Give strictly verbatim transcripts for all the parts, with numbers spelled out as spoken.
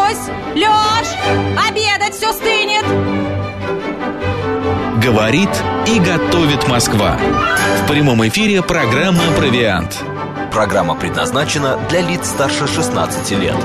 Люсь, Лёш, обедать все стынет. Говорит и готовит Москва. В прямом эфире программа «Провиант». Программа предназначена для лиц старше шестнадцати лет.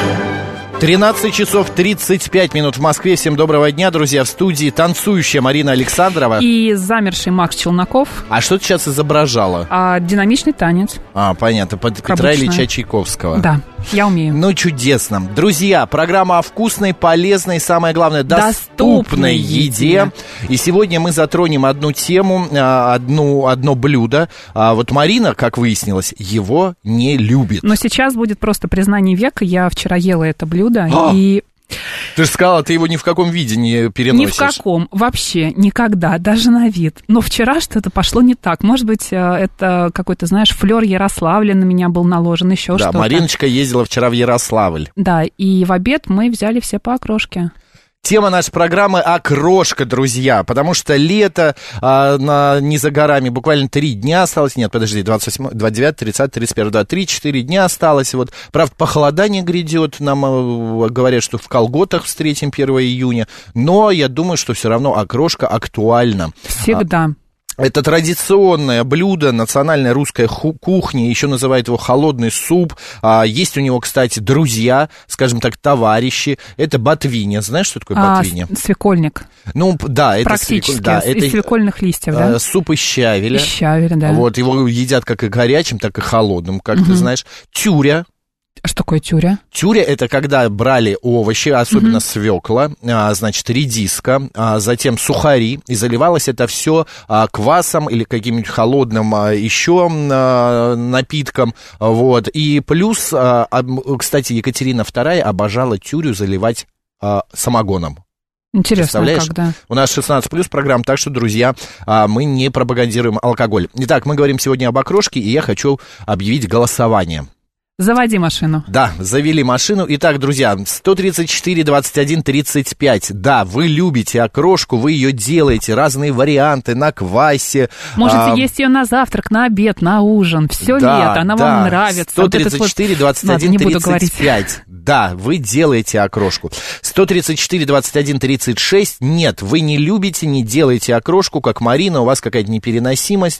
тринадцать часов тридцать пять минут в Москве. Всем доброго дня, друзья. В студии танцующая Марина Александрова и замерший Макс Челноков. А что ты сейчас изображала? А, динамичный танец. А, понятно, под Петра Ильича Чайковского. Да, я умею. Ну, чудесно. Друзья, программа о вкусной, полезной, самое главное, доступной, доступной еде. еде. И сегодня мы затронем одну тему, одну, одно блюдо. Вот Марина, как выяснилось, его не любит. Но сейчас будет просто признание века. Я вчера ела это блюдо. А, и... Ты же сказала, ты его ни в каком виде не переносишь. Ни в каком, вообще, никогда, даже на вид. Но вчера что-то пошло не так. Может быть, это какой-то, знаешь, флёр Ярославля на меня был наложен, еще да, что-то. Да, Мариночка ездила вчера в Ярославль. Да, и в обед мы взяли все по окрошке. Тема нашей программы — окрошка, друзья, потому что лето а, на, не за горами, буквально три дня осталось, нет, подожди, двадцать восьмое, двадцать девятое, тридцатое, тридцать первое, да, три-четыре дня осталось, вот, правда, похолодание грядет, нам а, говорят, что в колготах встретим первого июня, но я думаю, что все равно окрошка актуальна. Всегда. Это традиционное блюдо национальной русской кухни, еще называют его холодный суп. Есть у него, кстати, друзья, скажем так, товарищи. Это ботвиня. Знаешь, что такое ботвиня? А, свекольник. Ну, да, это практически, свеколь, да, из это, свекольных листьев, да? Суп из щавеля. Из щавеля, да. Вот, его едят как и горячим, так и холодным, как угу. ты знаешь. Тюря. Что такое тюря? Тюря — это когда брали овощи, особенно uh-huh. свекла, а, значит, редиска, а, затем сухари, и заливалось это все а, квасом или каким-нибудь холодным а, еще а, напитком, вот. И плюс, а, а, кстати, Екатерина вторая обожала тюрю заливать а, самогоном. Интересно, когда? У нас шестнадцать плюс программа, так что, друзья, мы не пропагандируем алкоголь. Итак, мы говорим сегодня об окрошке, и я хочу объявить голосование. Заводи машину. Да, завели машину. Итак, друзья, сто тридцать четыре двадцать один тридцать пять. Да, вы любите окрошку, вы ее делаете, разные варианты на квасе. Можете а... есть ее на завтрак, на обед, на ужин, все да, лето, она да. вам нравится. сто тридцать четыре двадцать один тридцать пять. Да, вы делаете окрошку. сто тридцать четыре двадцать один тридцать шесть. Нет, вы не любите, не делаете окрошку, как Марина, у вас какая-то непереносимость.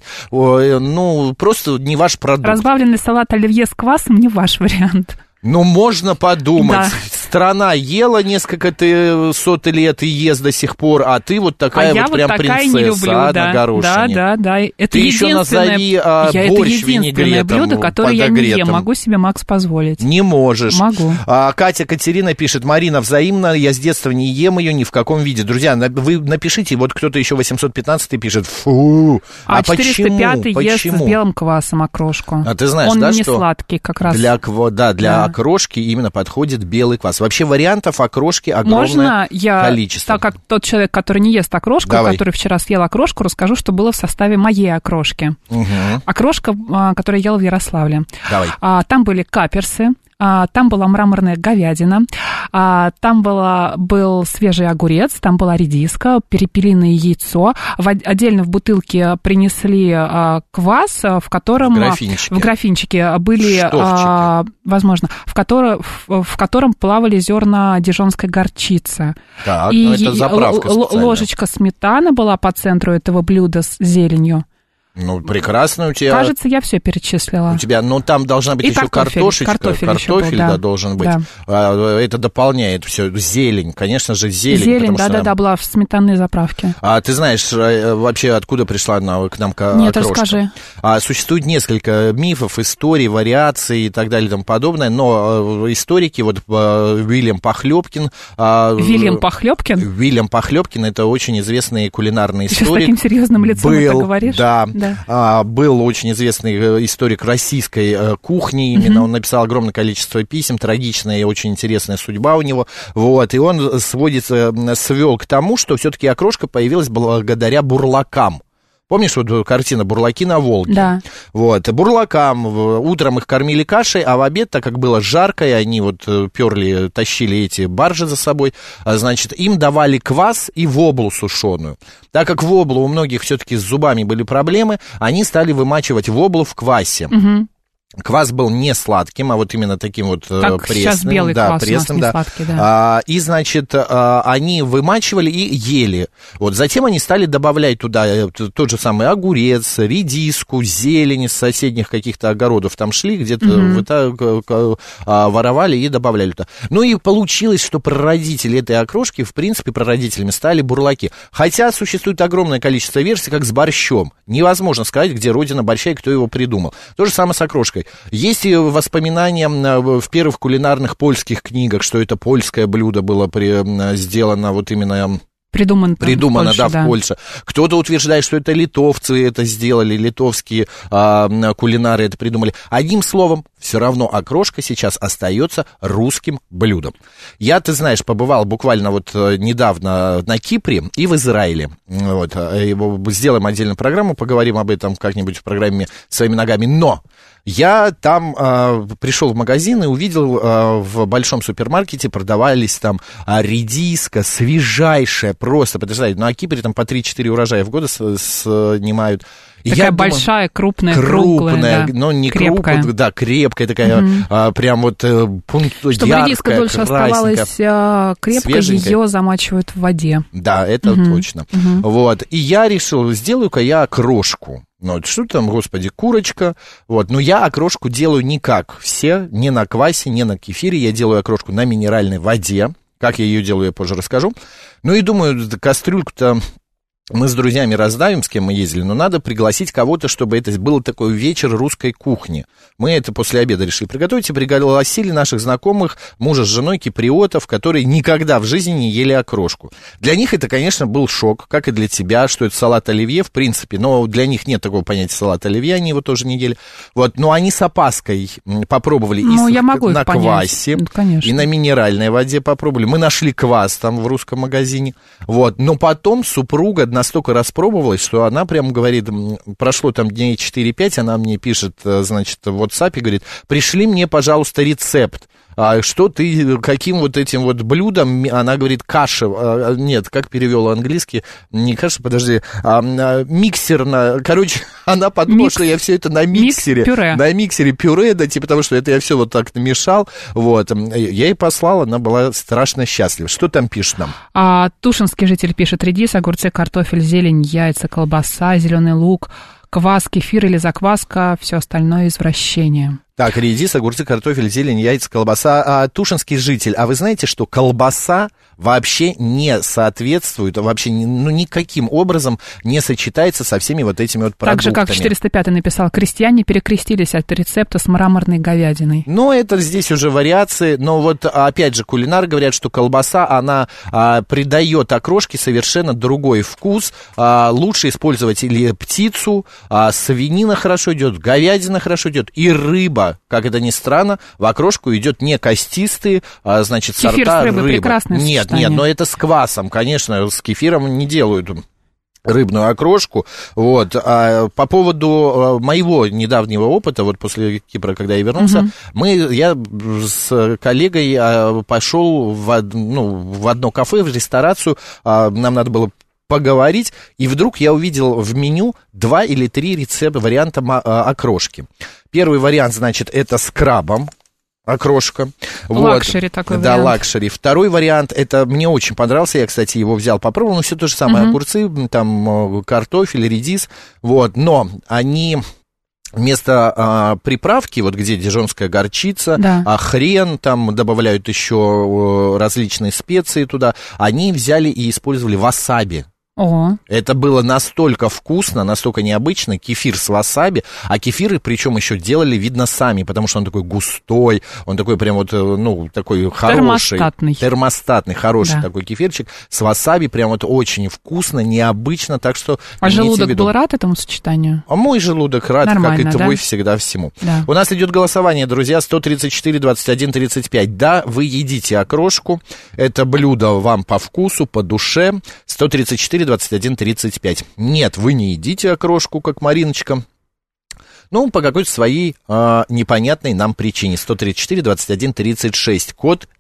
Ну, просто не ваш продукт. Разбавленный салат оливье с квасом не ваш вариант. Ну, можно подумать. Да. Страна ела несколько ты, сот лет и ест до сих пор, а ты вот такая а вот я прям вот такая принцесса, не люблю, а, да, на горошине. Да, да, да. Это ты еще назови а, я, борщ это единственное блюдо, которое я не ем. Могу себе, Макс, позволить. Не можешь. Могу. А, Катя Катерина пишет: Марина, взаимно, я с детства не ем ее ни в каком виде. Друзья, вы напишите, вот кто-то еще восемьсот пятнадцатый пишет: фу. А, а четыреста пятый почему? ест Почему? с белым квасом окрошку. А ты знаешь, Он да, не что сладкий как раз. Для, да, для да. окрошки именно подходит белый квас. Вообще вариантов окрошки огромное Можно я, количество. Так как тот человек, который не ест окрошку, Давай. который вчера съел окрошку, расскажу, что было в составе моей окрошки. Угу. Окрошка, которую я ела в Ярославле. Давай. Там были каперсы. Там была мраморная говядина, там была, был свежий огурец, там была редиска, перепелиное яйцо. В, отдельно в бутылке принесли квас, в котором... В графинчике. В графинчике были... А, возможно, в, котором, в, в котором плавали зерна дижонской горчицы. Так, и ну это заправка специальная. Ложечка сметаны была по центру этого блюда с зеленью. Ну, прекрасно у тебя. Кажется, я все перечислила. У тебя, ну, там должна быть и еще картофель, картошечка. Картофель, картофель был, да, да, должен быть. Да. А, это дополняет все. Зелень, конечно же, зелень. Зелень, да-да-да, что... да, была в сметанной заправке. А ты знаешь, вообще откуда пришла на, к нам окрошка? Нет, расскажи. А, существует несколько мифов, историй, вариаций и так далее и тому подобное, но историки, вот Уильям Похлебкин... Уильям Похлебкин? Уильям Похлебкин, это очень известный кулинарный историк. Ты сейчас с таким серьезным лицом был, это говоришь? Да, да. А, был Был очень известный историк российской э, кухни, именно mm-hmm. он написал огромное количество писем, трагичная и очень интересная судьба у него, вот, и он сводится, свел к тому, что все-таки окрошка появилась благодаря бурлакам. Помнишь, вот картина «Бурлаки на Волге»? Да. Вот, бурлакам, утром их кормили кашей, а в обед, так как было жарко, и они вот перли, тащили эти баржи за собой, значит, им давали квас и воблу сушеную. Так как воблу у многих все-таки с зубами были проблемы, они стали вымачивать воблу в квасе. Угу. Квас был не сладким, а вот именно таким вот как пресным. Сейчас белый да, квас пресным, у нас да. не сладкий, да. А, и, значит, а, они вымачивали и ели. Вот, затем они стали добавлять туда тот же самый огурец, редиску, зелень из соседних каких-то огородов. Там шли, где-то mm-hmm. воровали и добавляли туда. Ну и получилось, что прародители этой окрошки, в принципе, прародителями стали бурлаки. Хотя существует огромное количество версий, как с борщом. Невозможно сказать, где родина борща и кто его придумал. То же самое с окрошкой. Есть и воспоминания в первых кулинарных польских книгах, что это польское блюдо было при, сделано вот именно... Придумано, Придумано, в Польше, да, да, в Польше. Кто-то утверждает, что это литовцы это сделали, литовские а, кулинары это придумали. Одним словом, все равно окрошка сейчас остается русским блюдом. Я, ты знаешь, побывал буквально вот недавно на Кипре и в Израиле. Вот, сделаем отдельную программу, поговорим об этом как-нибудь в программе «Своими ногами». Но я там э, пришел в магазин и увидел э, в большом супермаркете продавались там э, редиска свежайшая просто, представляете, ну, а Кипре там по три-четыре урожая в год снимают. И такая я большая, думаю, крупная, крупная, круглая, да, но не крепкая. крупная, да, крепкая такая, угу. а, прям вот пункт, чтобы яркая, редиска дольше красненькая, оставалась а, крепкой, ее замачивают в воде. Да, это угу. точно. Угу. Вот, и я решил, сделаю-ка я окрошку. Ну, что там, господи, курочка. Вот, но я окрошку делаю не как все, не на квасе, не на кефире. Я делаю окрошку на минеральной воде. Как я ее делаю, я позже расскажу. Ну и думаю, кастрюльку-то мы с друзьями раздавим, с кем мы ездили, но надо пригласить кого-то, чтобы это был такой вечер русской кухни. Мы это после обеда решили приготовить и пригласили наших знакомых, мужа с женой, киприотов, которые никогда в жизни не ели окрошку. Для них это, конечно, был шок, как и для тебя, что это салат оливье, в принципе, но для них нет такого понятия салат оливье, они его тоже не ели. Вот, но они с опаской попробовали ну, и я могу на понять. квасе, ну, и на минеральной воде попробовали. Мы нашли квас там в русском магазине, вот, но потом супруга настолько распробовалась, что она прям говорит, прошло там дней четыре-пять, она мне пишет, значит, в WhatsApp и говорит, пришли мне, пожалуйста, рецепт. А что ты, каким вот этим вот блюдом, она говорит, каша, а, нет, как перевела английский, не каша, подожди, а, а, миксерно, короче, она подумала, Микс. Что я все это на миксере, Микс-пюре. на миксере пюре, да, типа того, что это я все вот так намешал, вот, я ей послала, она была страшно счастлива. Что там пишет нам? А, тушинский житель пишет, редис, огурцы, картофель, зелень, яйца, колбаса, зеленый лук, квас, кефир или закваска, все остальное извращение. Так, редис, огурцы, картофель, зелень, яйца, колбаса. А, тушинский житель, а вы знаете, что колбаса вообще не соответствует, вообще ну, никаким образом не сочетается со всеми вот этими вот продуктами. Так же, как четыреста пятый написал, крестьяне перекрестились от рецепта с мраморной говядиной. Ну, это здесь уже вариации, но вот опять же кулинары говорят, что колбаса, она а, придает окрошке совершенно другой вкус. А, лучше использовать или птицу, а, свинина хорошо идет, говядина хорошо идет и рыба. Как это ни странно, в окрошку идет не костистые, а, значит, кефир сорта с рыбой, рыбы. Прекрасное Нет, сочетание. нет, но это с квасом, конечно, с кефиром не делают рыбную окрошку. Вот. А по поводу моего недавнего опыта, вот после Кипра, когда я вернулся, uh-huh. мы, я с коллегой пошел в, ну, в одно кафе, в ресторацию, нам надо было поговорить, и вдруг я увидел в меню два или три рецепта, варианта окрошки. Первый вариант, значит, это с крабом окрошка. Лакшери вот. такой Да, вариант. лакшери. Второй вариант, это мне очень понравился, я, кстати, его взял, попробовал, но все то же самое, uh-huh. огурцы, там, картофель, редис, вот, но они... Вместо а, приправки, вот где дижонская горчица, да. а, хрен, там добавляют еще различные специи туда, они взяли и использовали васаби. О. Это было настолько вкусно, настолько необычно, кефир с васаби, а кефиры, причем еще делали, видно, сами, потому что он такой густой, он такой прям вот, ну, такой хороший. Термостатный. Термостатный, хороший да. такой кефирчик с васаби, прям вот очень вкусно, необычно, так что... А желудок был рад этому сочетанию? А мой желудок рад, нормально, как и твой, да? всегда всему. Да. У нас идет голосование, друзья, сто тридцать четыре двадцать один тридцать пять. Да, вы едите окрошку, это блюдо вам по вкусу, по душе. сто тридцать четыре двадцать один тридцать пять. Нет, вы не едите окрошку, как Мариночка. Ну, по какой-то своей э, непонятной нам причине. сто тридцать четыре двадцать один тридцать шесть. Код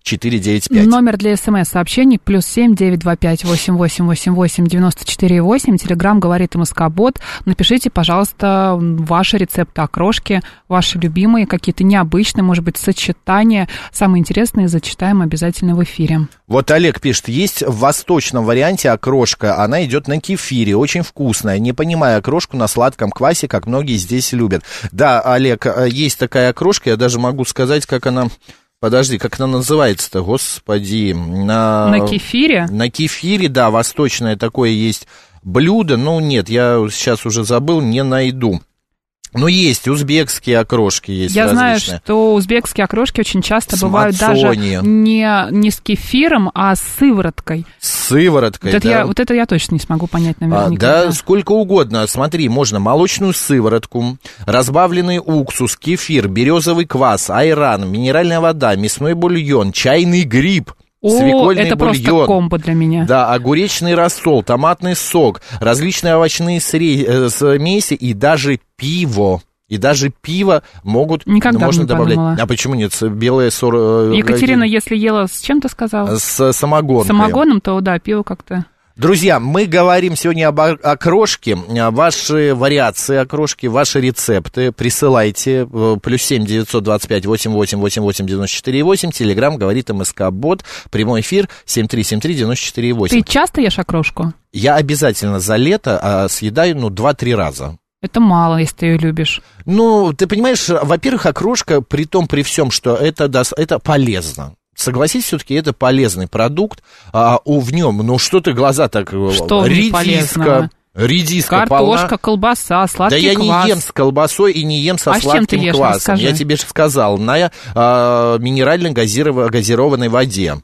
четыре девять пять. Номер для смс-сообщений плюс семь девять два пять восемь восемь восемь восемь девяносто четыре восемь. Телеграм говорит МСК-бот. Напишите, пожалуйста, ваши рецепты окрошки, ваши любимые, какие-то необычные, может быть, сочетания. Самые интересные зачитаем обязательно в эфире. Вот Олег пишет, есть в восточном варианте окрошка, она идет на кефире, очень вкусная, не понимаю окрошку на сладком квасе, как многие здесь любят. Да, Олег, есть такая окрошка, я даже могу сказать, как она... Подожди, как она называется-то, господи? На... на кефире? На кефире, да, восточное такое есть блюдо. Ну, нет, я сейчас уже забыл, не найду. Ну, есть узбекские окрошки, есть Я различные. знаю, что узбекские окрошки очень часто с бывают мацони. даже не, не с кефиром, а с сывороткой. С сывороткой, вот это, да. я, вот это я точно не смогу понять, наверное, а, никогда. Да, сколько угодно. Смотри, можно молочную сыворотку, разбавленный уксус, кефир, березовый квас, айран, минеральная вода, мясной бульон, чайный гриб. О, свекольный это бульон, просто комбо для меня. Да, огуречный рассол, томатный сок, различные овощные сре- смеси и даже пиво. И даже пиво могут Никогда можно не добавлять. подумала. А почему нет? Белое сор... Екатерина, если ела с чем ты сказала? С самогонкой. Самогоном, то да, пиво как-то... Друзья, мы говорим сегодня об окрошке. Ваши вариации окрошки, ваши рецепты присылайте. Плюс семь девятьсот двадцать пять восемь восемь восемь восемь девяносто четыре восемь. Телеграм говорит МСК-бот. Прямой эфир семь три семь три девяносто четыре восемь. Ты часто ешь окрошку? Я обязательно за лето съедаю, ну, два-три раза. Это мало, если ты ее любишь. Ну, ты понимаешь, во-первых, окрошка, при том, при всем, что это, это полезно. Согласись, все-таки это полезный продукт, а у, в нем, ну что ты глаза так... Что редиска, редиска картошка, полна. Колбаса, сладкий квас. Да я квас. не ем с колбасой и не ем со а сладким ешь, квасом. расскажи. Я тебе же сказал, на а, минерально-газированной воде.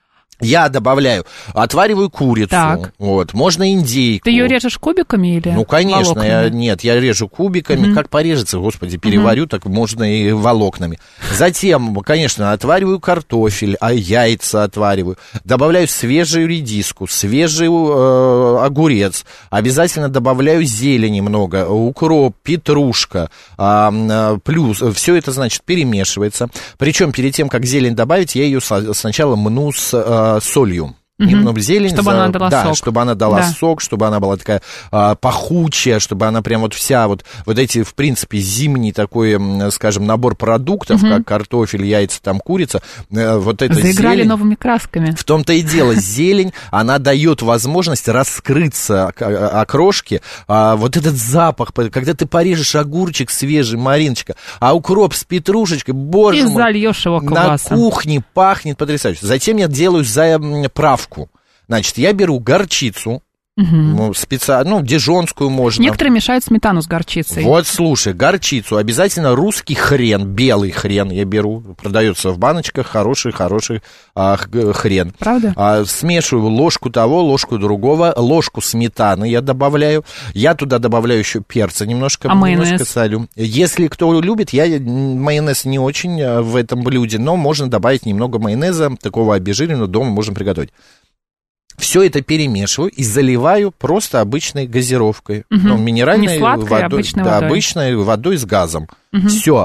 Я добавляю, отвариваю курицу, так. Вот, можно индейку. Ты ее режешь кубиками или Ну, конечно, я, волокнами? нет, я режу кубиками, mm-hmm. как порежется, господи, переварю, mm-hmm. так можно и волокнами. Затем, конечно, отвариваю картофель, а яйца отвариваю, добавляю свежую редиску, свежий э, огурец, обязательно добавляю зелени много, укроп, петрушка, э, плюс, все это, значит, перемешивается. Причем перед тем, как зелень добавить, я ее сначала мну с... Э, солью. Немного зелень. Чтобы за... она дала да, сок. чтобы она дала да. сок, чтобы она была такая а, пахучая, чтобы она прям вот вся вот, вот эти, в принципе, зимний такой, скажем, набор продуктов, угу. как картофель, яйца, там, курица, вот эта Заиграли зелень, новыми красками. В том-то и дело, зелень, она дает возможность раскрыться окрошке, а, вот этот запах, когда ты порежешь огурчик свежий, Мариночка, а укроп с петрушечкой, боже и мой, зальешь его квасом. На кухне пахнет потрясающе. Затем я делаю заправку. Значит, я беру горчицу, угу. ну, специально, ну, дижонскую можно. Некоторые мешают сметану с горчицей. Вот, слушай, горчицу, обязательно русский хрен, белый хрен я беру, продается в баночках, хороший-хороший а, хрен. Правда? А, смешиваю ложку того, ложку другого, ложку сметаны я добавляю, я туда добавляю еще перца немножко, а немножко майонез? солю. Если кто любит, я майонез не очень в этом блюде, но можно добавить немного майонеза, такого обезжиренного, дома можно приготовить. Все это перемешиваю и заливаю просто обычной газировкой. Угу. Ну, минеральной Не сладкой, водой. обычной да, водой. обычной водой с газом. Угу. Все.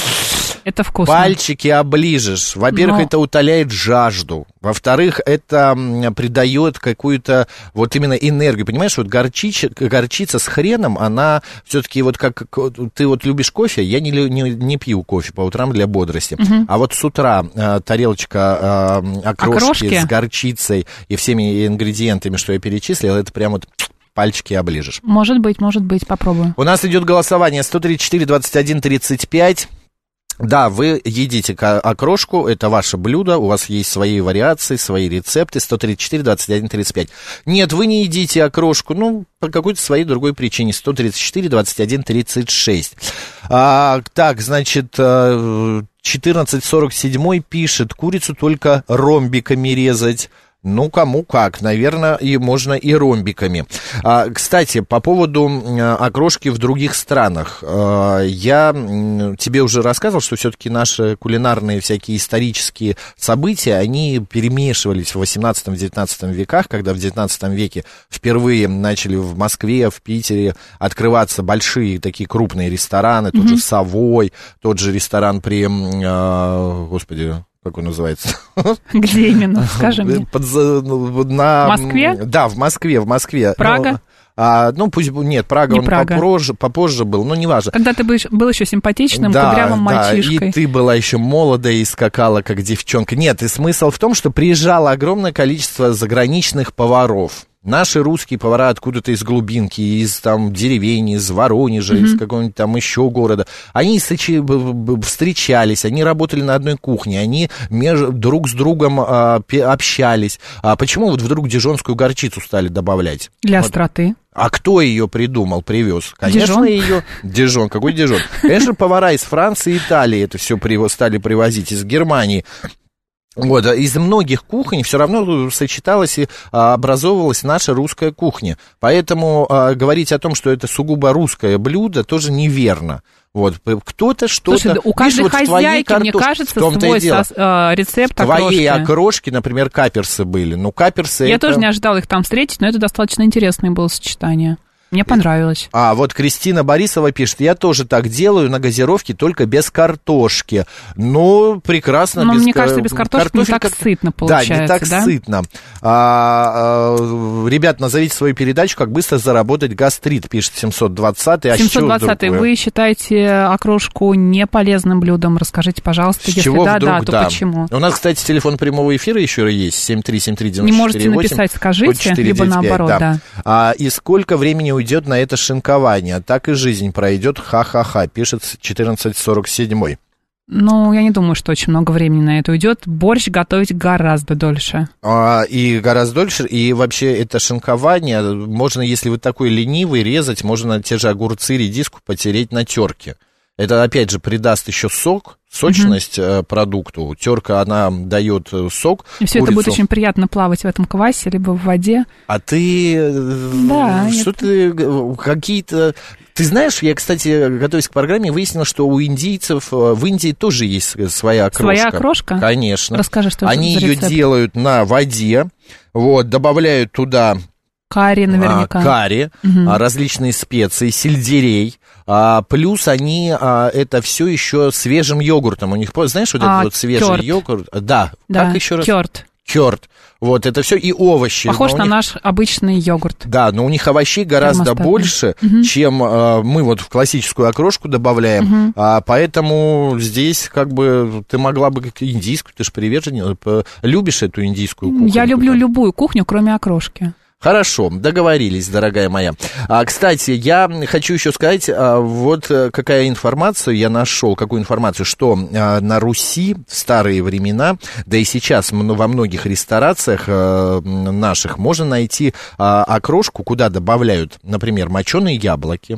Это вкусно. Пальчики оближешь. Во-первых, Но... это утоляет жажду. Во-вторых, это придает какую-то вот именно энергию. Понимаешь, вот горчица, горчица с хреном, она все-таки вот как... Ты вот любишь кофе, я не, не, не пью кофе по утрам для бодрости. Угу. А вот с утра э, тарелочка э, окрошки, окрошки с горчицей и всеми ингредиентами, что я перечислил, это прям вот... пальчики оближешь. Может быть, может быть, попробую. У нас идет голосование сто тридцать четыре двадцать один тридцать пять. Да, вы едите окрошку, это ваше блюдо, у вас есть свои вариации, свои рецепты, сто тридцать четыре двадцать один тридцать пять. Нет, вы не едите окрошку, ну, по какой-то своей другой причине, сто тридцать четыре двадцать один тридцать шесть. А, так, значит, четырнадцать сорок семь пишет, курицу только ромбиками резать. Ну, кому как, наверное, и можно и ромбиками. А, кстати, по поводу окрошки в других странах. А, я тебе уже рассказывал, что все-таки наши кулинарные всякие исторические события, они перемешивались в восемнадцатом-девятнадцатом веках, когда в девятнадцатом веке впервые начали в Москве, в Питере открываться большие такие крупные рестораны, тот mm-hmm. же «Совой», тот же ресторан при, а, господи... как он называется? Где именно? Скажи мне. Под, на, в Москве? Да, в Москве, в Москве. Прага? Ну, а, ну пусть, нет, Прага, Не он Прага. Попозже, попозже был, ну, неважно. Когда ты был, был еще симпатичным, да, кудрявым да, мальчишкой. И ты была еще молодая и скакала, как девчонка. Нет, и смысл в том, что приезжало огромное количество заграничных поваров. Наши русские повара откуда-то из глубинки, из там деревень, из Воронежа, mm-hmm. из какого-нибудь там еще города. Они сочи- встречались, они работали на одной кухне, они между, друг с другом а, общались. А почему вот вдруг дижонскую горчицу стали добавлять? Для вот. остроты. А кто ее придумал, привез? Конечно, Дижон? ее... Дижон, какой Дижон? Конечно, повара из Франции и Италии это все приво... стали привозить, из Германии. Вот, из многих кухонь все равно сочеталась и а, образовывалась наша русская кухня. Поэтому а, говорить о том, что это сугубо русское блюдо, тоже неверно. Вот, кто-то что-то... Слушай, у каждой Видишь, вот хозяйки, картош... мне кажется, свой со, э, рецепт окрошки. Твоей окрошки. окрошки, например, каперсы были. Ну, каперсы Я это... тоже не ожидала их там встретить, но это достаточно интересное было сочетание. Мне понравилось. А вот Кристина Борисова пишет, я тоже так делаю на газировке, только без картошки. Ну, прекрасно. Но без мне ка... кажется, без картошки не так как... сытно получается, да? не так да? сытно. А, а, ребят, назовите свою передачу «Как быстро заработать гастрит», пишет семьсот двадцатый. А семьсот двадцатый, вы считаете окрошку неполезным блюдом? Расскажите, пожалуйста, С если чего да, вдруг, да, то да. почему? У нас, кстати, телефон прямого эфира еще есть, семь три семь три девять четыре восемь. Не можете написать, скажите, либо наоборот, да. да. А, и сколько времени уйдет на это шинкование? Так и жизнь пройдет, ха-ха-ха, пишет четырнадцать сорок семь. Ну, я не думаю, что очень много времени на это уйдет. Борщ готовить гораздо дольше. А, и гораздо дольше. И вообще это шинкование, можно, если вы такой ленивый, резать, можно те же огурцы, редиску потереть на терке. Это, опять же, придаст еще сок, сочность mm-hmm. продукту. Терка, она дает сок. И все курицу. это будет очень приятно плавать в этом квасе, либо в воде. А ты... Да. Что это... ты... Какие-то... Ты знаешь, я, кстати, готовясь к программе, выяснил, что у индийцев в Индии тоже есть своя окрошка. Своя окрошка? Конечно. Расскажи, что Они это за ее рецепт. делают на воде, вот, добавляют туда... Карри наверняка. А, карри, угу. а, различные специи, сельдерей. А, плюс они а, это все еще свежим йогуртом. У них, знаешь, вот а, этот вот свежий кёрт. Йогурт. Да, да, как еще раз? Кёрт. Кёрт. Вот, это все и овощи. Похож на них... наш обычный йогурт. Да, но у них овощей гораздо Термостатный. больше, угу. чем а, мы вот в классическую окрошку добавляем. Угу. А, поэтому здесь как бы ты могла бы индийскую, ты же привержен, любишь эту индийскую кухню? Я люблю там? любую кухню, кроме окрошки. Хорошо, договорились, дорогая моя. А, кстати, я хочу еще сказать, а, вот какая информация я нашел, какую информацию, что а, на Руси в старые времена, да и сейчас во многих ресторациях а, наших можно найти а, окрошку, куда добавляют, например, моченые яблоки,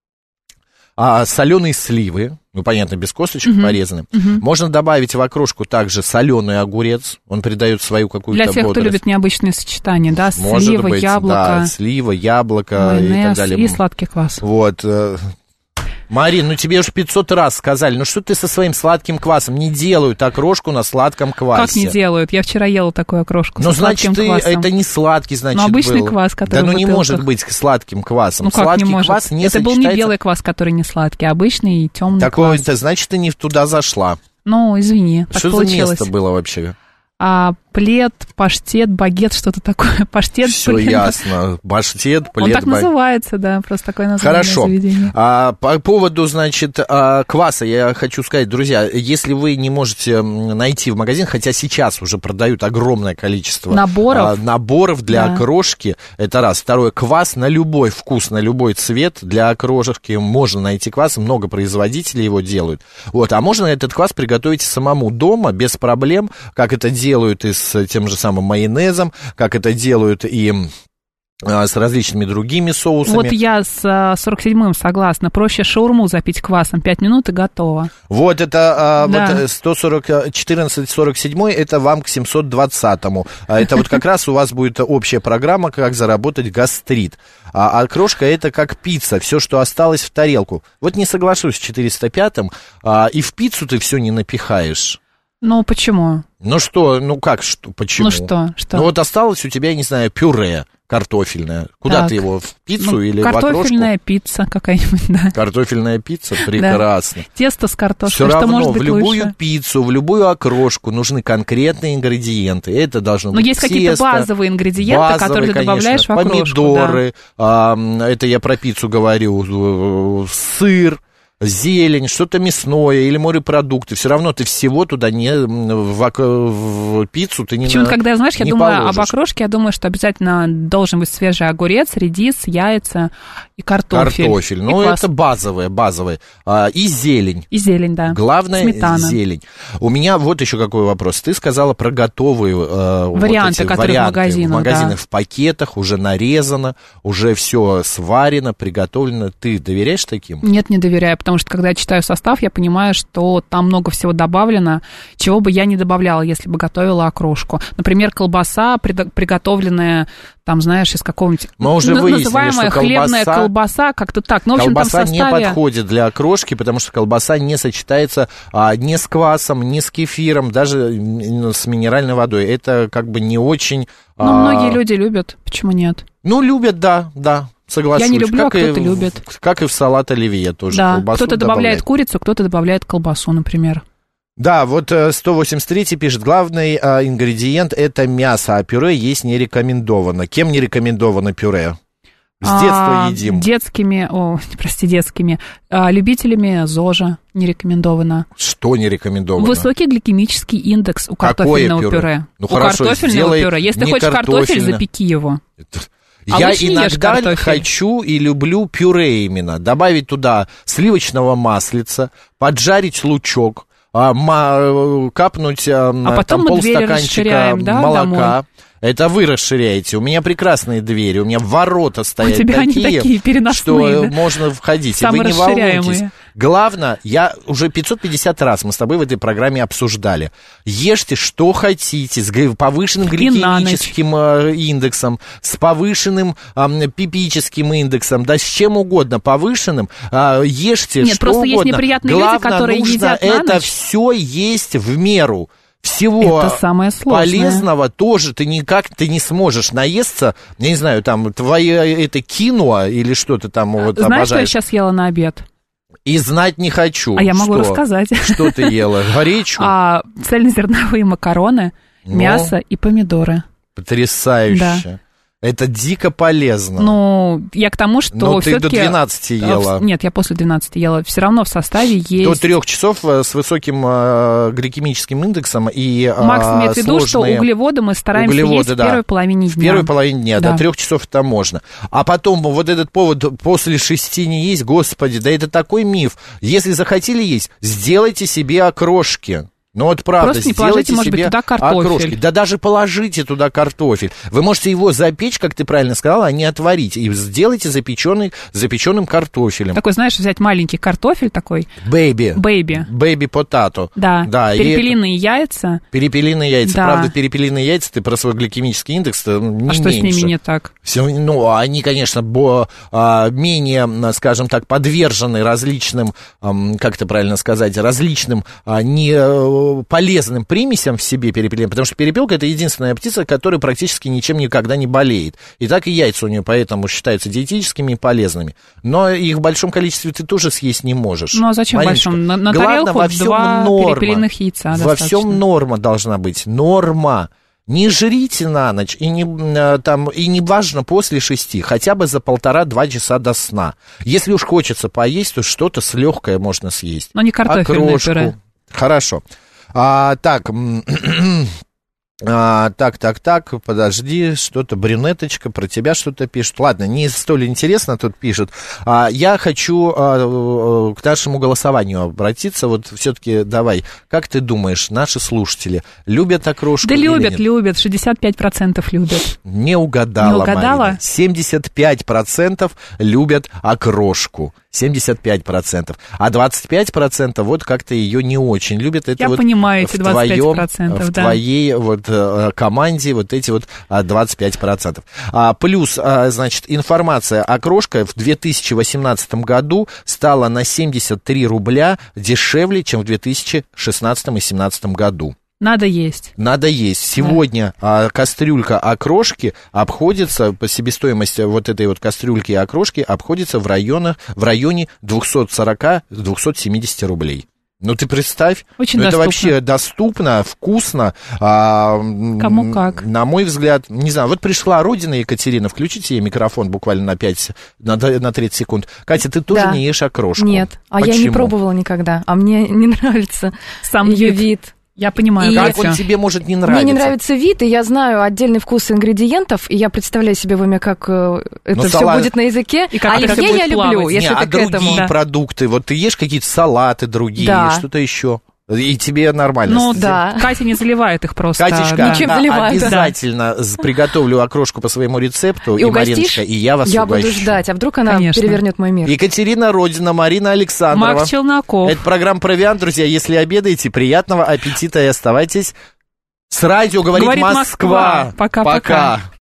а, соленые сливы, ну, понятно, без косточек uh-huh. порезаны. Uh-huh. Можно добавить в окрошку также соленый огурец, он придает свою какую-то Для тех, бодрость. кто любит необычные сочетания, да, Может слива, быть, яблоко. Да, слива, яблоко майонез и так далее. И сладкий квас. Вот. Марин, ну тебе уже пятьсот раз сказали, ну что ты со своим сладким квасом? Не делают окрошку на сладком квасе. Как не делают? Я вчера ела такую окрошку ну, со сладким значит, квасом. Это не сладкий, значит, ну, обычный был. квас, который Да ну в не бутылках. может быть сладким квасом. Ну, как сладкий не может? квас не Это сочетается... был не белый квас, который не сладкий, а обычный темный Такое, квас. Это значит, ты не туда зашла. Ну, извини, так что получилось. за место было вообще? А, плед, паштет, багет, что-то такое. Паштет, все плед. Ясно. Паштет, плед, Он так баг... называется, да, просто такое название Хорошо. заведения. А, по поводу, значит, а, кваса я хочу сказать, друзья, если вы не можете найти в магазин, хотя сейчас уже продают огромное количество наборов, а, наборов для да. окрошки, это раз. Второе, квас на любой вкус, на любой цвет для окрошки можно найти квас, много производителей его делают. Вот, а можно этот квас приготовить самому дома без проблем, как это делают делают и с тем же самым майонезом, как это делают и а, с различными другими соусами. Вот я с сорок седьмым согласна. Проще шаурму запить квасом. пять минут и готово. Вот это а, да. вот сто сорок, четырнадцать сорок семь, это вам к семьсот двадцатому. Это вот как раз у вас будет общая программа, как заработать гастрит. А окрошка это как пицца, все, что осталось в тарелку. Вот не соглашусь с четыреста пятым, а, и в пиццу ты все не напихаешь. Ну, почему? Ну что, ну как, что, почему? Ну что, что? Ну вот осталось у тебя, я не знаю, пюре картофельное. Куда Так. ты его, в пиццу Ну, или в окрошку? картофельная пицца какая-нибудь, да. Картофельная пицца, прекрасно. Тесто с картошкой, Все что равно может в быть любую лучше? пиццу, в любую окрошку нужны конкретные ингредиенты. Это должно Но быть есть какие-то тесто, базовые ингредиенты, базовые, которые ты конечно, добавляешь в окрошку. помидоры, а, это я про пиццу говорю, сыр, зелень, что-то мясное или морепродукты. Все равно ты всего туда не в, ок- в пиццу ты не Почему-то, на- когда, знаешь, я не думаю положишь. об окрошке, я думаю, что обязательно должен быть свежий огурец, редис, яйца и картофель. Картофель. И Ну, квас. это базовое, базовое. А, и зелень. И зелень, да. Главное, Сметана. зелень. У меня вот еще какой вопрос. Ты сказала про готовые э, Варианты, вот эти которые в варианты. магазинах, В магазинах да. в пакетах, уже нарезано, уже все сварено, приготовлено. Ты доверяешь таким? Нет, не доверяю, потому что, когда я читаю состав, я понимаю, что там много всего добавлено, чего бы я не добавляла, если бы готовила окрошку. Например, колбаса, предо- приготовленная, там, знаешь, из какого-нибудь... Мы уже на- выяснили, называемая что хлебная колбаса- колбаса, как-то так. Ну, в общем, Колбаса там в составе... не подходит для окрошки, потому что колбаса не сочетается а, ни с квасом, ни с кефиром, даже м, с минеральной водой. Это как бы не очень... Ну, а, многие люди любят, почему нет? Ну, любят, да, да. Соглашусь. Я не люблю, а Как и кто-то в- любит. Как и в салат оливье тоже. Да, колбасу кто-то добавляет курицу, кто-то добавляет колбасу, например. Да, вот э, сто восемьдесят три пишет, главный э, ингредиент это мясо, а пюре есть не рекомендовано. Кем не рекомендовано пюре? С детства А, едим. Детскими, о, прости, детскими, а, любителями ЗОЖа не рекомендовано. Что не рекомендовано? Высокий гликемический индекс у Какое картофельного пюре? пюре. Ну, у хорошо, картофельного сделай пюре. Если ты не хочешь картофель, картофельное. запеки его. А Я лучше не ешь иногда картофель. хочу и люблю пюре именно. Добавить туда сливочного маслица, поджарить лучок, а, ма- капнуть а, потом там, мы двери полстаканчика расширяем, да, молока. домой? Это вы расширяете. У меня прекрасные двери, у меня ворота стоят У тебя они такие, такие переносные, что да? можно входить. И вы не Саморасширяемые. волнуйтесь. Главное, я уже пятьсот пятьдесят раз мы с тобой в этой программе обсуждали. Ешьте, что хотите, с г- повышенным И на ночь. гликемическим э, индексом, с повышенным э, пипическим индексом, да с чем угодно повышенным, э, ешьте Нет, что просто есть угодно. неприятные люди, Главное, которые нужно едят на это ночь. все есть в меру. Всего Это самое сложное. полезного тоже ты никак ты не сможешь наесться, я не знаю, там, твоя это киноа или что-то там вот Знаешь, что я обожаешь. сейчас ела на обед? И знать не хочу. А я могу Что? рассказать. Что ты ела? Гречу? А, цельнозерновые макароны, Ну? мясо и помидоры. Потрясающе. Это дико полезно. Ну, я к тому, что Но ты до всё-таки... двенадцати ела. Нет, я после двенадцати ела. Все равно в составе есть... До трех часов э, с высоким э, гликемическим индексом и э, Макс имеет в виду, что сложные углеводы мы стараемся углеводы, есть в да. первой половине В дня. первой половине дня, Да. до трех часов это можно. А потом вот этот повод после шести не есть, господи, да это такой миф. Если захотели есть, сделайте себе окрошки. Ну вот правда, Просто не сделайте положите, может быть, себе туда картофель. окрошки. Да даже положите туда картофель. Вы можете его запечь, как ты правильно сказала, а не отварить. И сделайте запеченный, запеченным картофелем. Такой, знаешь, взять маленький картофель такой, Бэйби. бэйби. Бэйби потато. Да, Да, и перепелиные яйца. перепелиные яйца. Да. Правда, перепелиные яйца, ты про свой гликемический индекс не А что с меньше. ними не так? Все, ну, они, конечно, бо, а, менее, скажем так, подвержены различным, ам, как это правильно сказать, различным а, не э, полезным примесям в себе перепелиным, потому что перепелка — это единственная птица, которая практически ничем никогда не болеет. И так и яйца у нее поэтому считаются диетическими и полезными. Но их в большом количестве ты тоже съесть не можешь. Ну, а зачем в Мариночка, большом? На, на главное, тарелку во всем два норма. перепелиных яйца Во достаточно. всем норма должна быть. Норма. Не жрите на ночь, и не, э, там, и не важно после шести, хотя бы за полтора-два часа до сна. Если уж хочется поесть, то что-то с легкое можно съесть. Но не картофельное Окрошку. пюре. Хорошо. А, так, м, а, так, так, так, подожди, что-то брюнеточка про тебя что-то пишет. Ладно, не столь интересно тут пишет. А, я хочу а, к нашему голосованию обратиться. Вот все-таки давай, как ты думаешь, наши слушатели любят окрошку Да или любят, нет? любят, шестьдесят пять процентов любят. Не угадала, Не угадала? Марина. семьдесят пять процентов любят окрошку. семьдесят пять процентов. А двадцать пять процентов вот как-то ее не очень любят. Это Я вот понимаю эти в двадцать пять твоем- процентов, в да. твоей вот э, команде вот эти вот а, двадцать пять процентов. А, плюс, а, значит, информация. Окрошка в две тысячи восемнадцатом году стала на семьдесят три рубля дешевле, чем в две тысячи шестнадцатом и две тысячи семнадцатом году. Надо есть. Надо есть. Сегодня да. кастрюлька окрошки обходится, по себестоимости вот этой вот кастрюльки и окрошки обходится в, районах, в районе двести сорок - двести семьдесят рублей. Ну, ты представь, Очень ну, это доступно. вообще доступно, вкусно. А, Кому как. На мой взгляд, не знаю, вот пришла Родина Екатерина, включите ей микрофон буквально на пять, на, на тридцать секунд. Катя, ты тоже да. не ешь окрошку? Нет, а Почему? я не пробовала никогда, а мне не нравится Сам ее вид. вид. Я понимаю, И Как Катя. он тебе может не нравиться? Мне не нравится вид, и я знаю отдельный вкус ингредиентов, и я представляю себе в уме, как э, это Ну, все салат- будет на языке. И как а это оливье будет я люблю, плавать. если Не, ты а к этому. другие да. продукты, вот ты ешь какие-то салаты другие, Да. что-то еще, и тебе нормально. Ну, Да. Катя не заливает их просто. Катечка, да. Ничем а- заливаю, да. обязательно с- приготовлю окрошку по своему рецепту, И и, угостишь? Мариночка, и я вас Я угощу. буду ждать, а вдруг она Конечно. перевернет мой мир. Екатерина Родина, Марина Александрова. Макс Челноков. Это программа «Провиант», друзья. Если обедаете, приятного аппетита и оставайтесь с радио «Говорит, Говорит Москва». Москва. Пока-пока. Пока.